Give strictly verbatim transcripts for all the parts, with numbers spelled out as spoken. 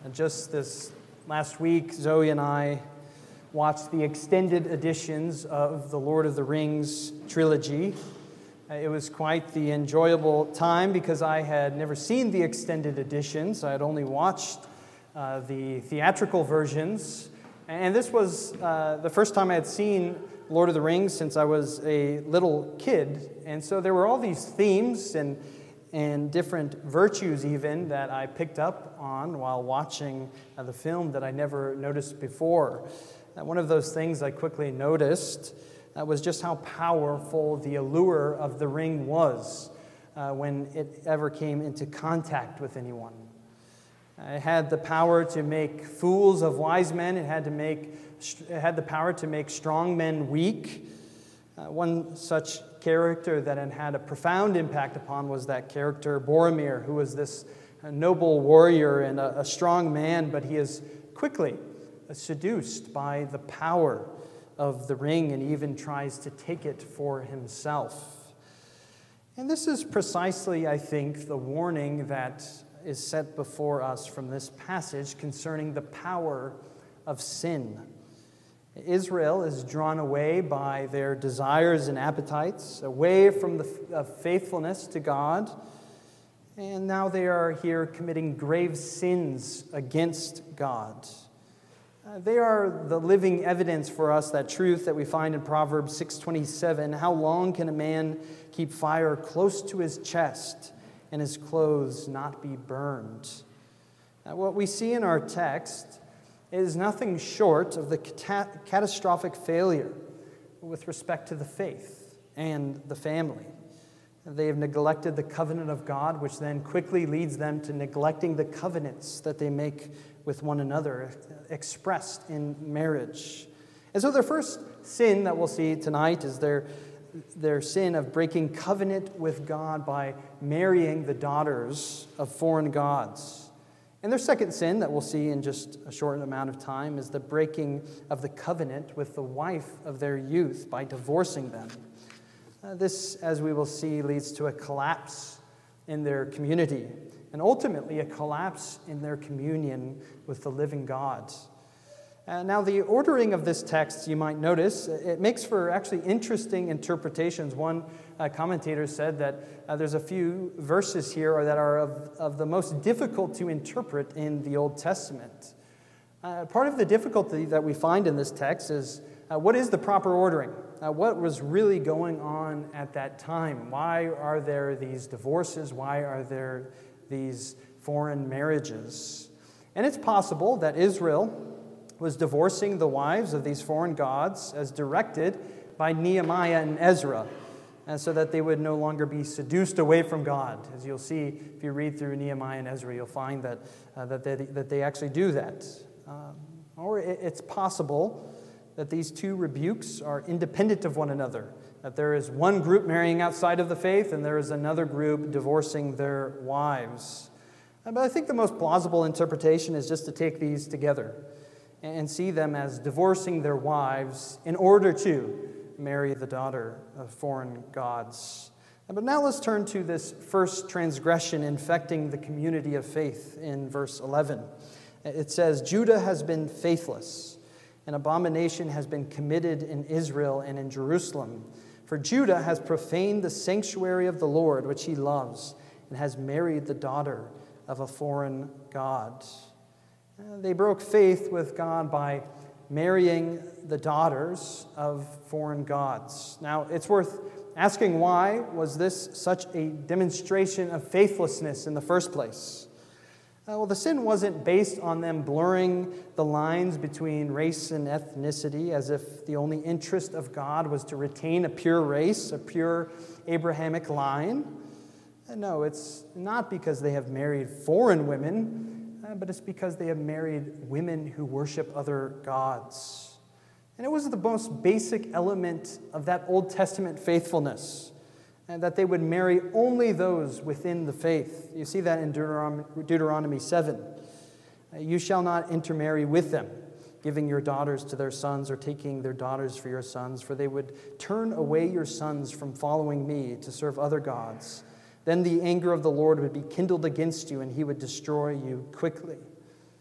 Just this last week, Zoe and I watched the extended editions of the Lord of the Rings trilogy. It was quite the enjoyable time because I had never seen the extended editions. I had only watched uh, the theatrical versions. And this was uh, the first time I had seen Lord of the Rings since I was a little kid. And so there were all these themes and and different virtues even that I picked up on while watching uh, the film that I never noticed before. Uh, one of those things I quickly noticed uh, was just how powerful the allure of the ring was uh, when it ever came into contact with anyone. It had the power to make fools of wise men. It had to make. It had the power to make strong men weak. Uh, one such character that had had a profound impact upon was that character Boromir, who was this uh, noble warrior and a, a strong man, but he is quickly uh, seduced by the power of the ring and even tries to take it for himself. And this is precisely, I think, the warning that is set before us from this passage concerning the power of sin. Israel is drawn away by their desires and appetites, away from the uh, faithfulness to God, and now they are here committing grave sins against God. Uh, they are the living evidence for us, that truth that we find in Proverbs six twenty-seven, how long can a man keep fire close to his chest and his clothes not be burned? Now, what we see in our text is nothing short of the cat- catastrophic failure with respect to the faith and the family. They have neglected the covenant of God, which then quickly leads them to neglecting the covenants that they make with one another, expressed in marriage. And so their first sin that we'll see tonight is their, their sin of breaking covenant with God by marrying the daughters of foreign gods. And their second sin that we'll see in just a short amount of time is the breaking of the covenant with the wife of their youth by divorcing them. Uh, this, as we will see, leads to a collapse in their community and ultimately a collapse in their communion with the living God. Uh, now, the ordering of this text, you might notice, it makes for actually interesting interpretations. One uh, commentator said that uh, there's a few verses here that are of, of the most difficult to interpret in the Old Testament. Uh, part of the difficulty that we find in this text is uh, what is the proper ordering? Uh, what was really going on at that time? Why are there these divorces? Why are there these foreign marriages? And it's possible that Israel was divorcing the wives of these foreign gods as directed by Nehemiah and Ezra, and so that they would no longer be seduced away from God. As you'll see, if you read through Nehemiah and Ezra, you'll find that, uh, that, they, that they actually do that. Um, or it, it's possible that these two rebukes are independent of one another, that there is one group marrying outside of the faith and there is another group divorcing their wives. But I think the most plausible interpretation is just to take these together and see them as divorcing their wives in order to marry the daughter of foreign gods. But now let's turn to this first transgression infecting the community of faith in verse eleven. It says, Judah has been faithless. An abomination has been committed in Israel and in Jerusalem. For Judah has profaned the sanctuary of the Lord, which he loves, and has married the daughter of a foreign god. They broke faith with God by marrying the daughters of foreign gods. Now, it's worth asking, why was this such a demonstration of faithlessness in the first place? Uh, well, the sin wasn't based on them blurring the lines between race and ethnicity as if the only interest of God was to retain a pure race, a pure Abrahamic line. Uh, no, it's not because they have married foreign women, but it's because they have married women who worship other gods. And it was the most basic element of that Old Testament faithfulness, and that they would marry only those within the faith. You see that in Deuteronomy, Deuteronomy seven. You shall not intermarry with them, giving your daughters to their sons or taking their daughters for your sons, for they would turn away your sons from following me to serve other gods. Then the anger of the Lord would be kindled against you, and he would destroy you quickly.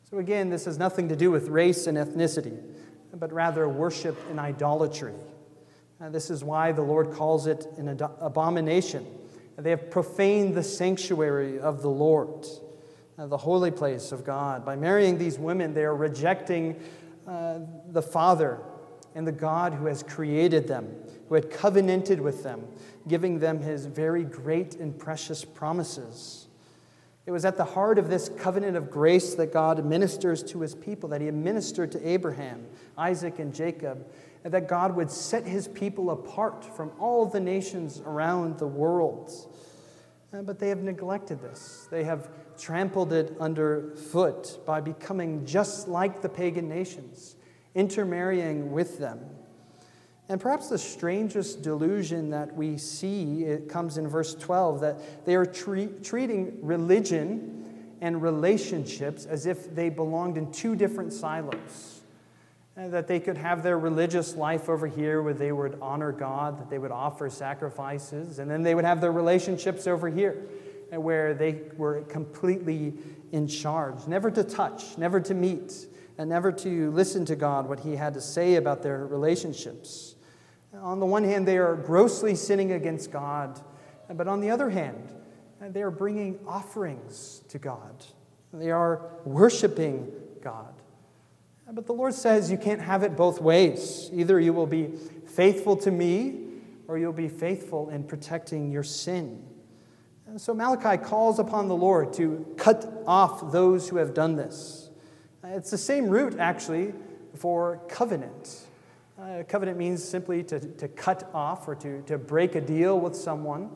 So again, this has nothing to do with race and ethnicity, but rather worship and idolatry. Uh, this is why the Lord calls it an ad- abomination. They have profaned the sanctuary of the Lord, uh, the holy place of God. By marrying these women, they are rejecting uh, the Father and the God who has created them, who had covenanted with them, giving them his very great and precious promises. It was at the heart of this covenant of grace that God ministers to his people, that he administered to Abraham, Isaac, and Jacob, and that God would set his people apart from all the nations around the world. Uh, But they have neglected this. They have trampled it underfoot by becoming just like the pagan nations, intermarrying with them. And perhaps the strangest delusion that we see, it comes in verse twelve, that they are tre- treating religion and relationships as if they belonged in two different silos. And that they could have their religious life over here where they would honor God, that they would offer sacrifices, and then they would have their relationships over here where they were completely in charge, never to touch, never to meet, and never to listen to God, what he had to say about their relationships. On the one hand, they are grossly sinning against God, but on the other hand, they are bringing offerings to God. They are worshiping God. But the Lord says you can't have it both ways. Either you will be faithful to me, or you'll be faithful in protecting your sin. And so Malachi calls upon the Lord to cut off those who have done this. It's the same root, actually, for covenant. Uh, covenant means simply to, to cut off or to, to break a deal with someone.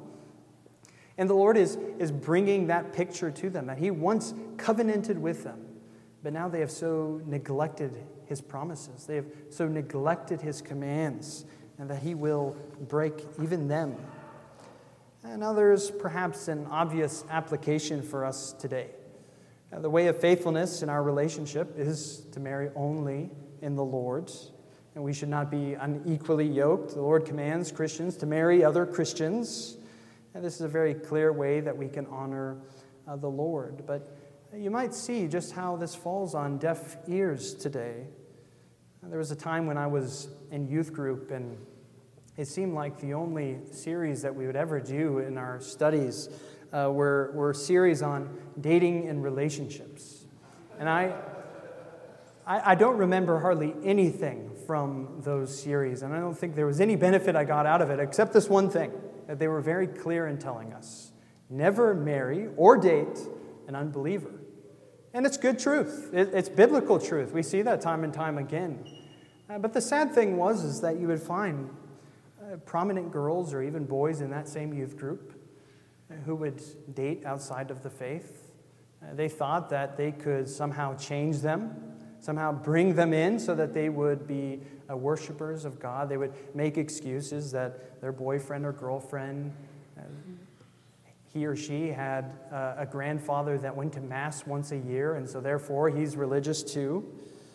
And the Lord is, is bringing that picture to them, that he once covenanted with them. But now they have so neglected his promises. They have so neglected his commands, and that he will break even them. And now there's perhaps an obvious application for us today. Now, the way of faithfulness in our relationship is to marry only in the Lord, and we should not be unequally yoked. The Lord commands Christians to marry other Christians, and this is a very clear way that we can honor uh, the Lord. But you might see just how this falls on deaf ears today. There was a time when I was in youth group, and it seemed like the only series that we would ever do in our studies uh, were, were series on dating and relationships. And I, I, I don't remember hardly anything from those series, and I don't think there was any benefit I got out of it, except this one thing, that they were very clear in telling us: never marry or date an unbeliever. And it's good truth. It's biblical truth. We see that time and time again. Uh, but the sad thing was is that you would find uh, prominent girls or even boys in that same youth group uh, who would date outside of the faith. Uh, they thought that they could somehow change them, somehow bring them in so that they would be uh, worshipers of God. They would make excuses that their boyfriend or girlfriend, uh, he or she had uh, a grandfather that went to Mass once a year, and so therefore he's religious too.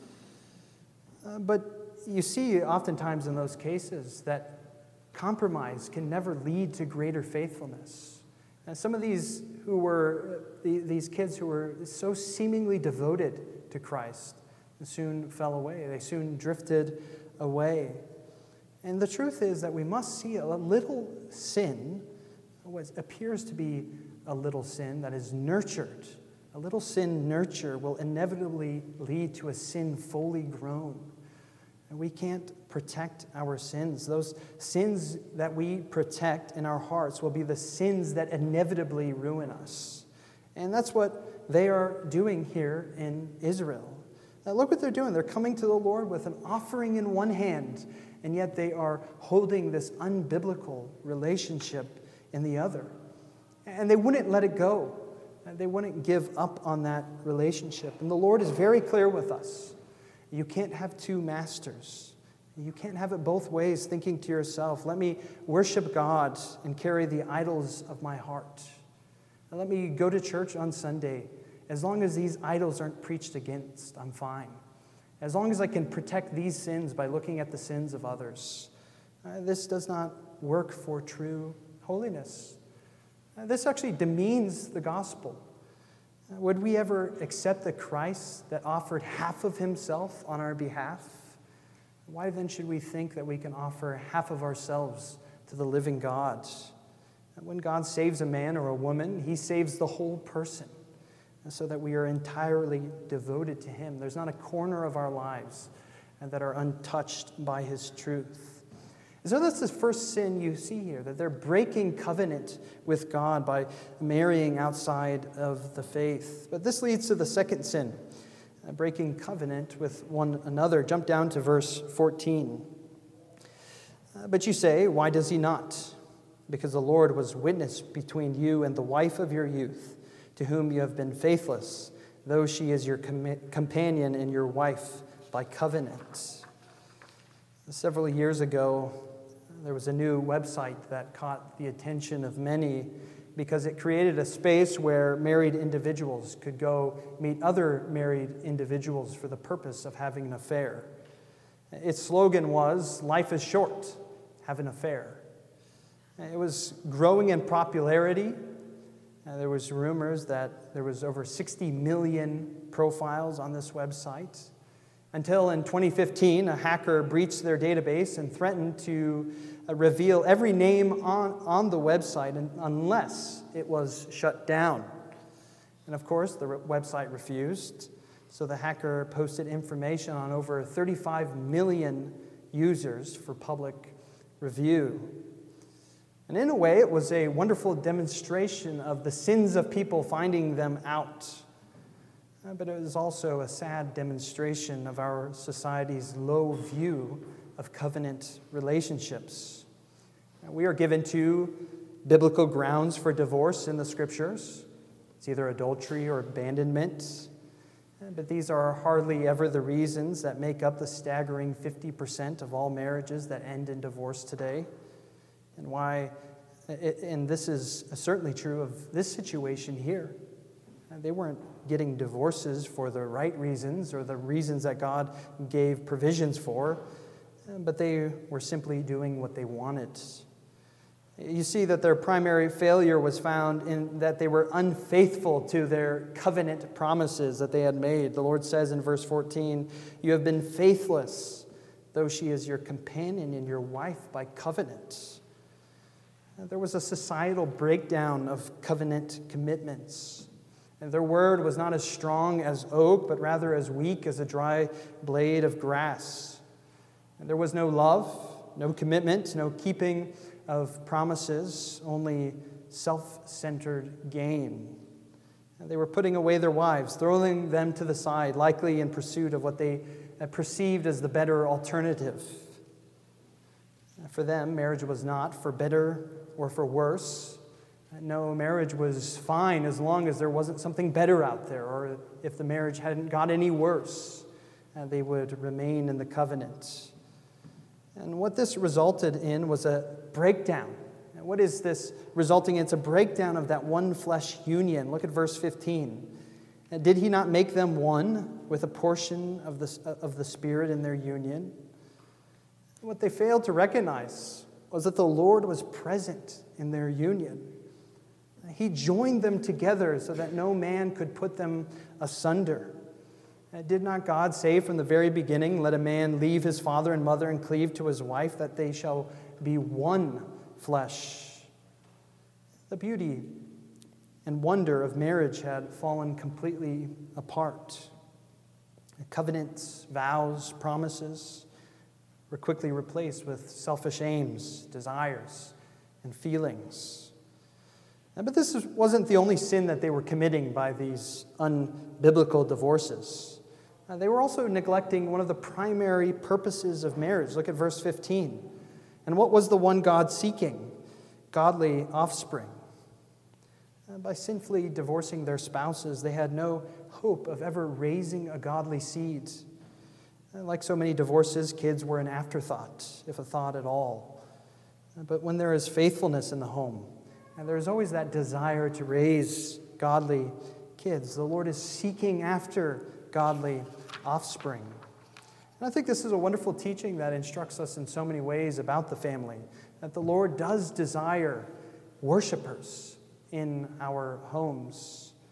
Uh, but you see oftentimes in those cases that compromise can never lead to greater faithfulness. And some of these who were, these kids who were so seemingly devoted to Christ soon fell away. They soon drifted away. And the truth is that we must see a little sin, what appears to be a little sin that is nurtured. A little sin nurture will inevitably lead to a sin fully grown. And we can't protect our sins. Those sins that we protect in our hearts will be the sins that inevitably ruin us. And that's what they are doing here in Israel. Now look what they're doing. They're coming to the Lord with an offering in one hand, and yet they are holding this unbiblical relationship in the other. And they wouldn't let it go. They wouldn't give up on that relationship. And the Lord is very clear with us. You can't have two masters. You can't have it both ways, thinking to yourself, let me worship God and carry the idols of my heart. And let me go to church on Sunday. As long as these idols aren't preached against, I'm fine. As long as I can protect these sins by looking at the sins of others. Uh, this does not work for true holiness. Uh, this actually demeans the gospel. Would we ever accept the Christ that offered half of himself on our behalf? Why then should we think that we can offer half of ourselves to the living God? When God saves a man or a woman, he saves the whole person, so that we are entirely devoted to him. There's not a corner of our lives that are untouched by his truth. So that's the first sin you see here, that they're breaking covenant with God by marrying outside of the faith. But this leads to the second sin, breaking covenant with one another. Jump down to verse fourteen. But you say, why does he not? Because the Lord was witness between you and the wife of your youth, to whom you have been faithless, though she is your com- companion and your wife by covenant. Several years ago, there was a new website that caught the attention of many because it created a space where married individuals could go meet other married individuals for the purpose of having an affair. Its slogan was, "Life is short, have an affair." It was growing in popularity. Uh, there was rumors that there was over sixty million profiles on this website, until in twenty fifteen, a hacker breached their database and threatened to uh, reveal every name on, on the website unless it was shut down. And of course, the re- website refused, so the hacker posted information on over thirty-five million users for public review. And in a way, it was a wonderful demonstration of the sins of people finding them out. Uh, But it was also a sad demonstration of our society's low view of covenant relationships. Uh, We are given two biblical grounds for divorce in the Scriptures. It's either adultery or abandonment. Uh, But these are hardly ever the reasons that make up the staggering fifty percent of all marriages that end in divorce today. And why, and this is certainly true of this situation here. Uh, They weren't getting divorces for the right reasons or the reasons that God gave provisions for, uh, but they were simply doing what they wanted. You see that their primary failure was found in that they were unfaithful to their covenant promises that they had made. The Lord says in verse fourteen, "You have been faithless, though she is your companion and your wife by covenant." There was a societal breakdown of covenant commitments. And their word was not as strong as oak, but rather as weak as a dry blade of grass. And there was no love, no commitment, no keeping of promises, only self-centered gain. And they were putting away their wives, throwing them to the side, likely in pursuit of what they perceived as the better alternative. For them, marriage was not for better or for worse. No, marriage was fine as long as there wasn't something better out there, or if the marriage hadn't got any worse, uh, they would remain in the covenant. And what this resulted in was a breakdown. And what is this resulting in? It's a breakdown of that one flesh union. Look at verse fifteen. And did he not make them one with a portion of the, of the Spirit in their union? What they failed to recognize was that the Lord was present in their union. He joined them together so that no man could put them asunder. Did not God say from the very beginning, "Let a man leave his father and mother and cleave to his wife, that they shall be one flesh"? The beauty and wonder of marriage had fallen completely apart. Covenants, vows, promises were quickly replaced with selfish aims, desires, and feelings. But this wasn't the only sin that they were committing by these unbiblical divorces. Uh, they were also neglecting one of the primary purposes of marriage. Look at verse fifteen. And what was the one God seeking? Godly offspring. Uh, by sinfully divorcing their spouses, they had no hope of ever raising a godly seed. Uh, like so many divorces, kids were an afterthought, if a thought at all. Uh, but when there is faithfulness in the home, and there's always that desire to raise godly kids, the Lord is seeking after godly offspring. And I think this is a wonderful teaching that instructs us in so many ways about the family, that the Lord does desire worshipers in our homes.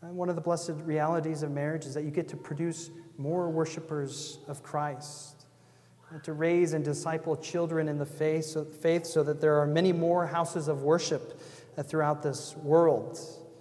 And one of the blessed realities of marriage is that you get to produce more worshipers of Christ, and to raise and disciple children in the faith so, faith so that there are many more houses of worship uh, throughout this world.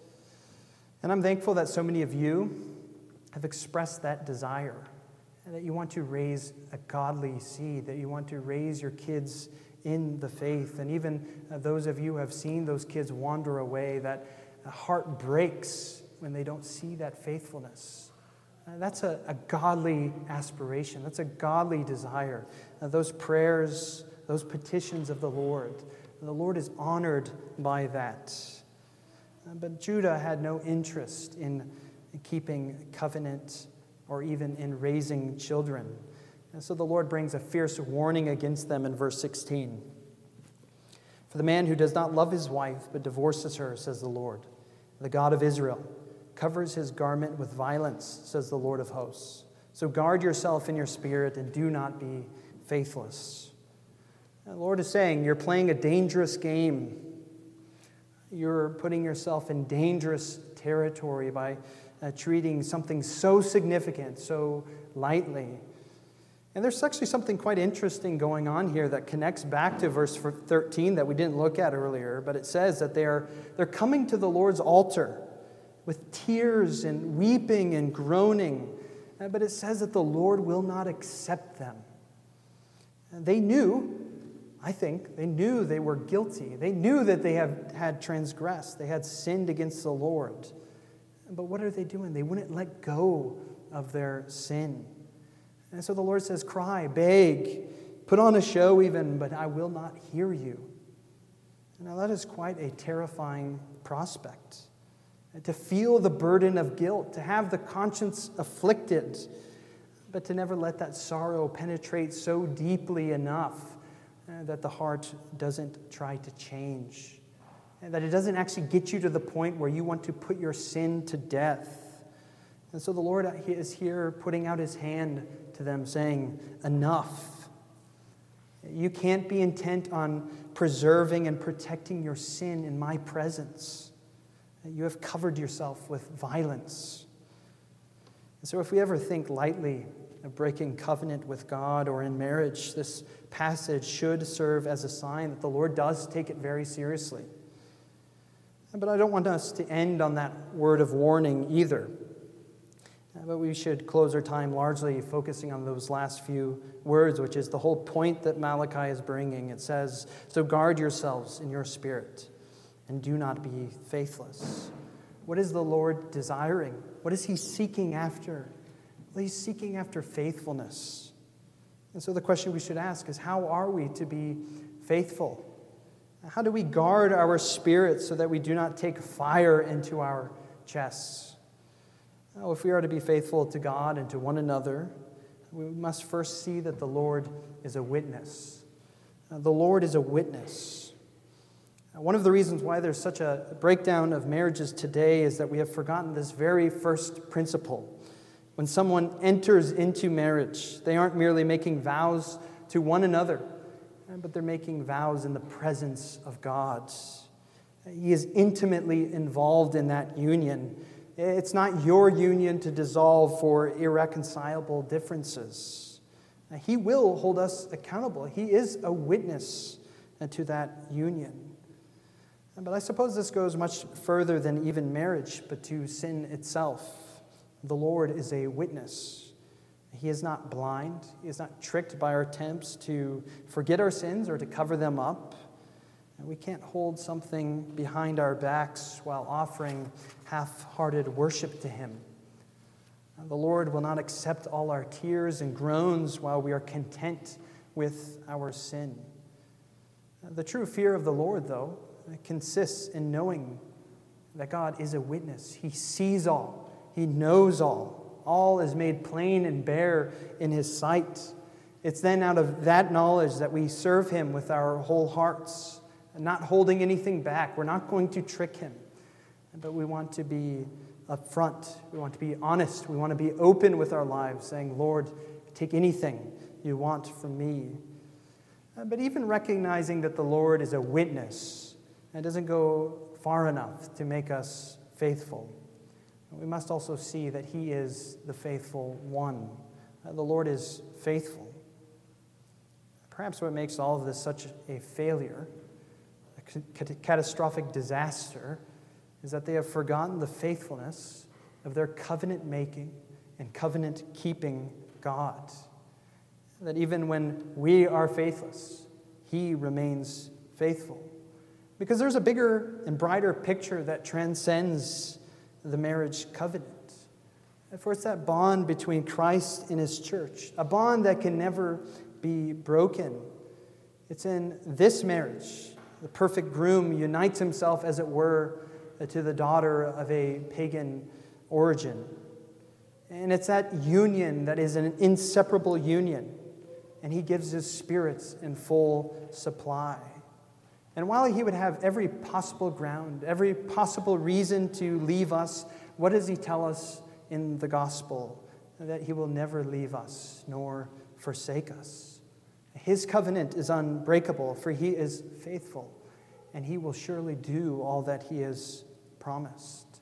And I'm thankful that so many of you have expressed that desire, and that you want to raise a godly seed, that you want to raise your kids in the faith. And even uh, those of you who have seen those kids wander away, that uh, heart breaks when they don't see that faithfulness. Uh, that's a, a godly aspiration. That's a godly desire. Uh, those prayers, those petitions of the Lord, the Lord is honored by that. Uh, but Judah had no interest in keeping covenant or even in raising children. And so the Lord brings a fierce warning against them in verse sixteen. For the man who does not love his wife but divorces her, says the Lord, the God of Israel, covers his garment with violence, says the Lord of hosts. So guard yourself in your spirit and do not be faithless. And the Lord is saying, you're playing a dangerous game. You're putting yourself in dangerous territory by uh, treating something so significant so lightly. And there's actually something quite interesting going on here that connects back to verse thirteen that we didn't look at earlier, but it says that they're, they're coming to the Lord's altar with tears and weeping and groaning. Uh, but it says that the Lord will not accept them. And they knew, I think, they knew they were guilty. They knew that they have, had transgressed. They had sinned against the Lord. But what are they doing? They wouldn't let go of their sin. And so the Lord says, cry, beg, put on a show even, but I will not hear you. Now that is quite a terrifying prospect. To feel the burden of guilt, to have the conscience afflicted, but to never let that sorrow penetrate so deeply enough uh, that the heart doesn't try to change, and that it doesn't actually get you to the point where you want to put your sin to death. And so the Lord is here putting out his hand to them saying, enough. You can't be intent on preserving and protecting your sin in my presence. You have covered yourself with violence. And so if we ever think lightly of breaking covenant with God or in marriage, this passage should serve as a sign that the Lord does take it very seriously. But I don't want us to end on that word of warning either. But we should close our time largely focusing on those last few words, which is the whole point that Malachi is bringing. It says, so guard yourselves in your spirit and do not be faithless. What is the Lord desiring? What is he seeking after? Well, he's seeking after faithfulness. And so the question we should ask is, how are we to be faithful? How do we guard our spirits so that we do not take fire into our chests? Well, if we are to be faithful to God and to one another, we must first see that the Lord is a witness. Uh, the Lord is a witness. Uh, one of the reasons why there's such a breakdown of marriages today is that we have forgotten this very first principle. When someone enters into marriage, they aren't merely making vows to one another, but they're making vows in the presence of God. He is intimately involved in that union. It's not your union to dissolve for irreconcilable differences. He will hold us accountable. He is a witness to that union. But I suppose this goes much further than even marriage, but to sin itself. The Lord is a witness. He is not blind. He is not tricked by our attempts to forget our sins or to cover them up. And we can't hold something behind our backs while offering half-hearted worship to him. The Lord will not accept all our tears and groans while we are content with our sin. The true fear of the Lord, though, consists in knowing that God is a witness. He sees all. He knows all. All is made plain and bare in his sight. It's then out of that knowledge that we serve him with our whole hearts, not holding anything back. We're not going to trick him, but we want to be upfront. We want to be honest. We want to be open with our lives, saying, Lord, take anything you want from me. But even recognizing that the Lord is a witness, it doesn't go far enough to make us faithful. we must also see that he is the faithful one. Uh, the Lord is faithful. Perhaps what makes all of this such a failure, a ca- catastrophic disaster, is that they have forgotten the faithfulness of their covenant-making and covenant-keeping God. That even when we are faithless, he remains faithful. Because there's a bigger and brighter picture that transcends the marriage covenant. For it's that bond between Christ and his church, a bond that can never be broken. It's in this marriage, the perfect groom unites himself, as it were, to the daughter of a pagan origin. And it's that union that is an inseparable union. And he gives his spirits in full supply. And while he would have every possible ground, every possible reason to leave us, what does he tell us in the gospel? That he will never leave us nor forsake us. His covenant is unbreakable, for he is faithful, and he will surely do all that he has promised.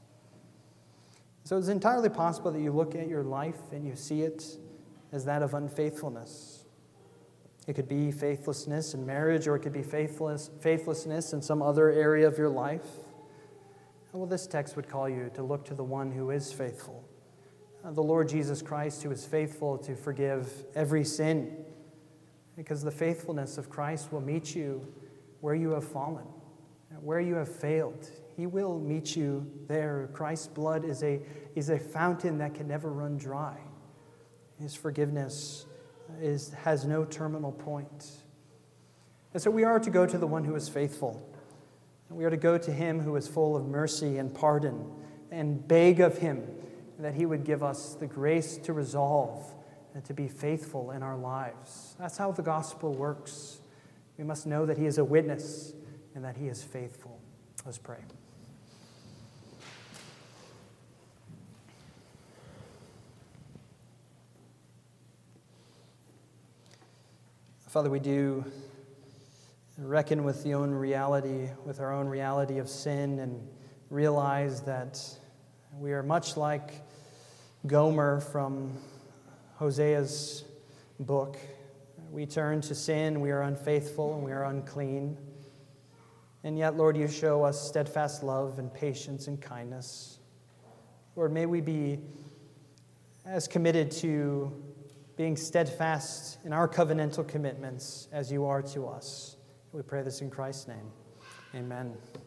So it's entirely possible that you look at your life and you see it as that of unfaithfulness. It could be faithlessness in marriage, or it could be faithless, faithlessness in some other area of your life. Well, this text would call you to look to the one who is faithful, the Lord Jesus Christ, who is faithful to forgive every sin, because the faithfulness of Christ will meet you where you have fallen, where you have failed. He will meet you there. Christ's blood is a, is a fountain that can never run dry. His forgiveness is, has no terminal point. And so we are to go to the one who is faithful. We are to go to him who is full of mercy and pardon, and beg of him that he would give us the grace to resolve and to be faithful in our lives. That's how the gospel works. We must know that he is a witness and that he is faithful. Let's pray. Father, we do reckon with the own reality, with our own reality of sin, and realize that we are much like Gomer from Hosea's book. We turn to sin, we are unfaithful, and we are unclean. And yet, Lord, you show us steadfast love and patience and kindness. Lord, may we be as committed to being steadfast in our covenantal commitments as you are to us. We pray this in Christ's name. Amen.